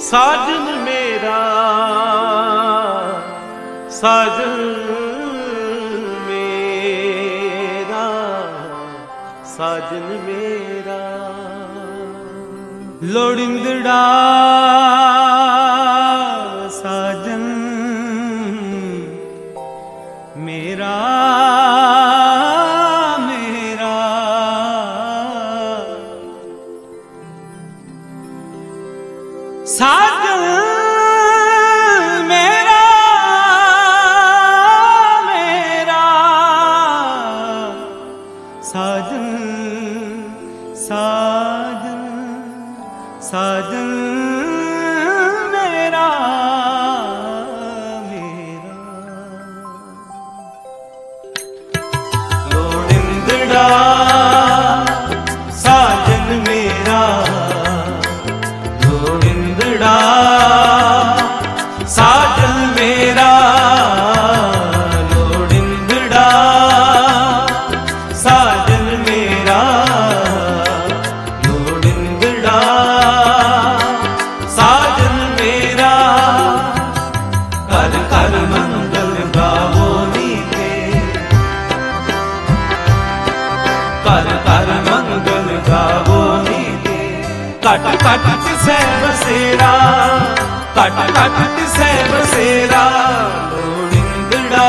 साजन मेरा साजन मेरा साजन मेरा लोड़िंदड़ा साजन मेरा मेरा साजन मेरा मेरा साजन साजन साजन मेरा मेरा लोड़िंदड़ा साजन मेरा लोड़िंदड़ा साजन मेरा लोड़िंदड़ा साजन मेरा लोड़िंदड़ा साजन मेरा कर कर मंगल गावो नीते कर कर मंगल गावो नीते कट कट तिसे बसेरा कट कट तिसे बसेरा लोड़िंदड़ा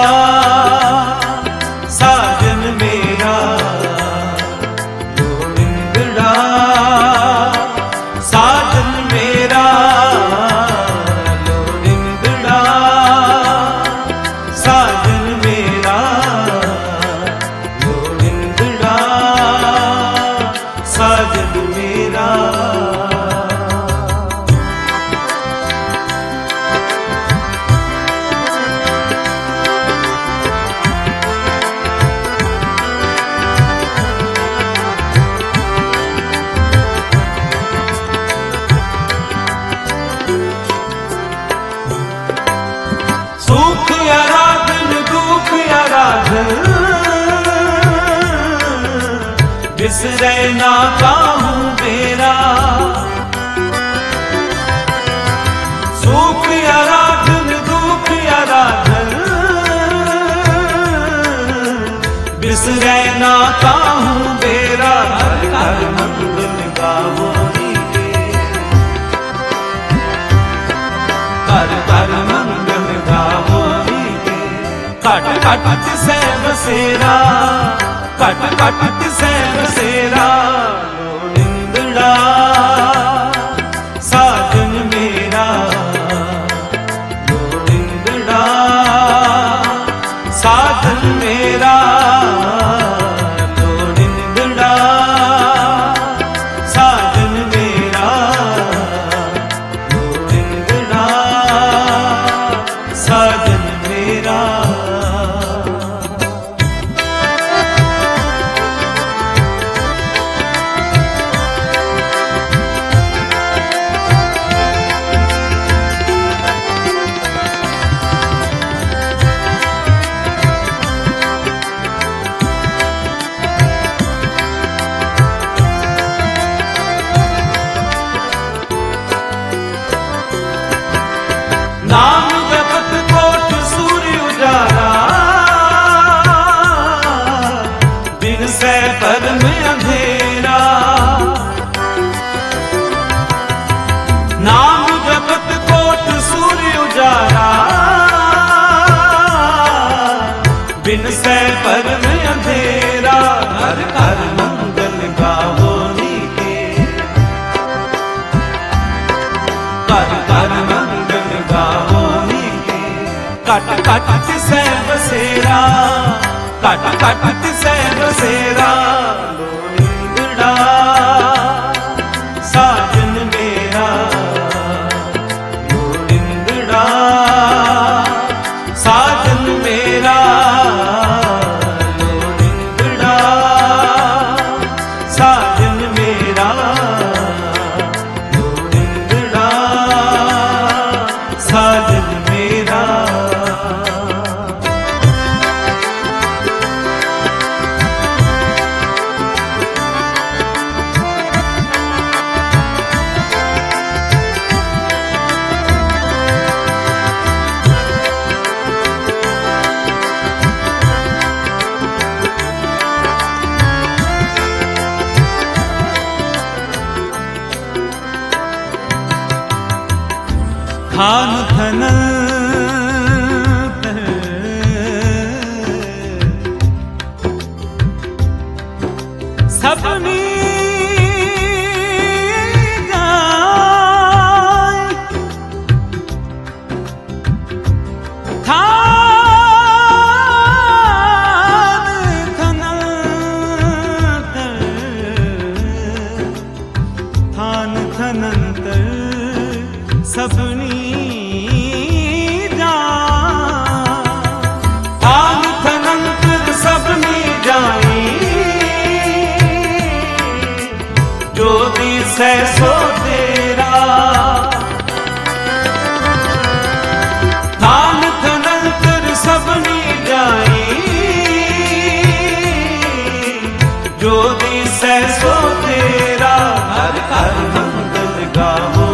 साजन मेरा लोड़िंदड़ा साजन मेरा लोड़िंदड़ा साजन मेरा लोड़िंदड़ा साजन मेरा सुख आराधन दुख आराधन बिसरे ना काहूं बेरा सुख आराधन दुख आराधन बिसरे ना काहूं बेरा हर हर मंगल गावो नीते कर कर मंगल गावो नीते कट कट तिसे बसेरा कट कट तिसे बसेरा लोड़िंदड़ा साजन मेरा लोड़िंदड़ा साजन मेरा लोड़िंदड़ा साजन मेरा लोड़िंदड़ा साजन मेरा नाम जपत कोट सूर्य उजाला दिन से पर में अंधेरा नाम जपत कोट सूर्य उजाला बिन से पर में अंधेरा हर हर मंगल गावो नीते कर कर मंगल गावो नीते कट कट तिसे बसेरा कट कट तिसे बसेरा लोड़िंदड़ा साजन मेरा लोड़िंदड़ा साजन मेरा लोड़िंदड़ा साजन मेरा लोड़िंदड़ा साजन मेरा थान थनल सपनी सबनी थान थनंतर सबनी जाई जो दिस है सो तेरा थान थनंतर सबनी जाई जो दिस है सो तेरा हर हर मंगल गावो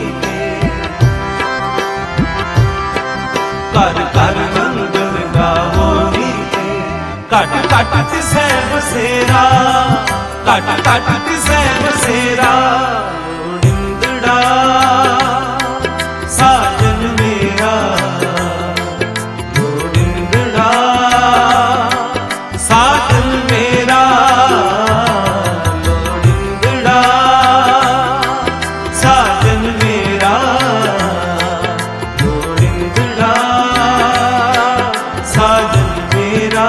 कर कर मंगल गावो नीते कट कट तिसै बसेरा कट कट तिसै बसेरा लोड़िंदड़ा साजन मेरा लोड़िंदड़ा साजन मेरा लोड़िंदड़ा साजन मेरा साजन मेरा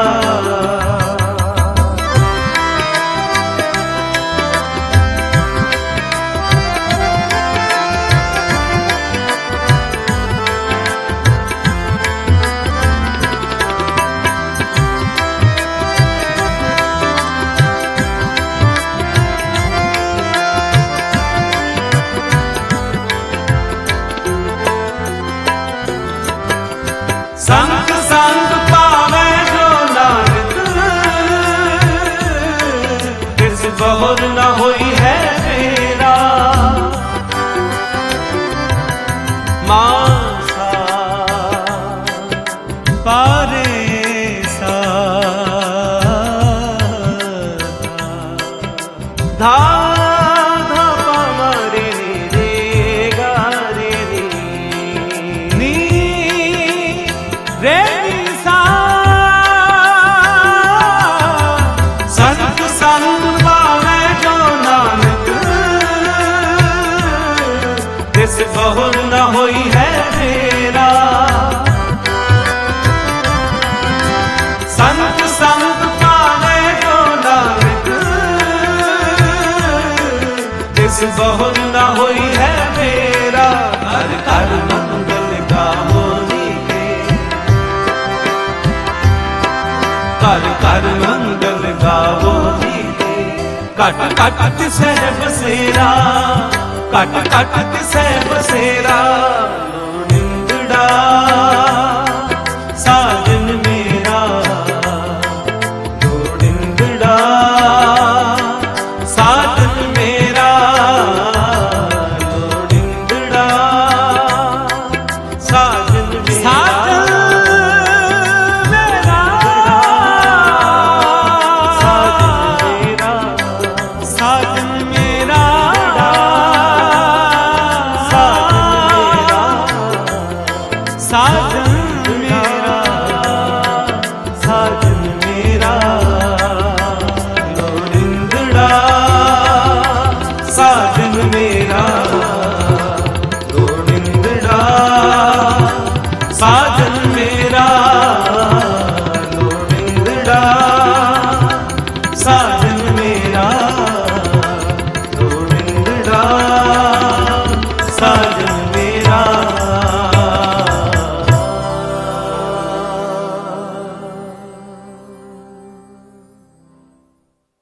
संग संग पावे जो नानक तिस बहुर न होई है मेरा मासा पारे सा धा धा पा रे रे गा रे रे नी रे सा संत संग पावे जो नानक तिस बहुर न होई है मेरा संत संग पावे जो नानक तिस बहुर न होई है मेरा हर हर मंगल गावो कर कर मंगल गावो नीते कट कट तिसै बसेरा कट कट तिसै बसेरा लोड़िंदड़ा साजन मेरा लोड़िंदड़ा साजन मेरा लोड़िंदड़ा साजन मेरा साजन मेरा साजन मेरा साजन मेरा लोड़िंदड़ा साजन मेरा लोड़िंदड़ा साजन मेरा